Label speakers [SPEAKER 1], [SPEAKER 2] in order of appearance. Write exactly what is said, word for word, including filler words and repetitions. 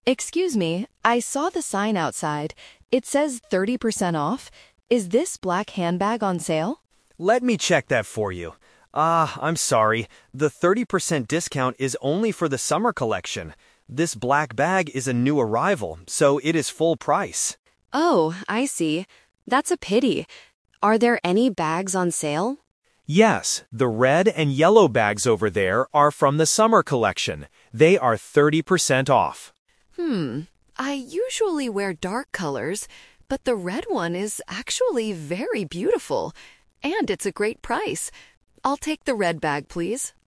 [SPEAKER 1] Excuse me, I saw the sign outside. It says thirty percent off. Is this black handbag on sale?
[SPEAKER 2] Let me check that for you. Ah, I'm sorry. The thirty percent discount is only for the summer collection. This black bag is a new arrival, so it is full price.
[SPEAKER 1] Oh, I see. That's a pity. Are there any bags on sale?
[SPEAKER 2] Yes, the red and yellow bags over there are from the summer collection. They are thirty percent off.
[SPEAKER 1] Hmm, I usually wear dark colors, but the red one is actually very beautiful. And it's a great price. I'll take the red bag, please.